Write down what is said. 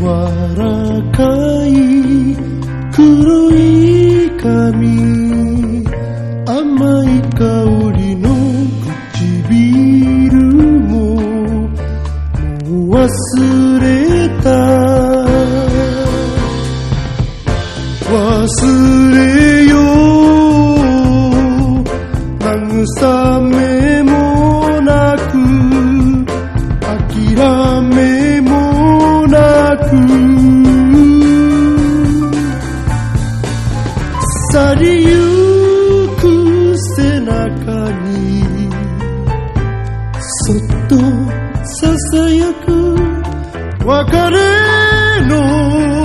らかい黒い髪、甘い香りの唇ももう忘れた。忘れよう慰めもなく諦めもなく、去りゆく背中にそっとささやく別れの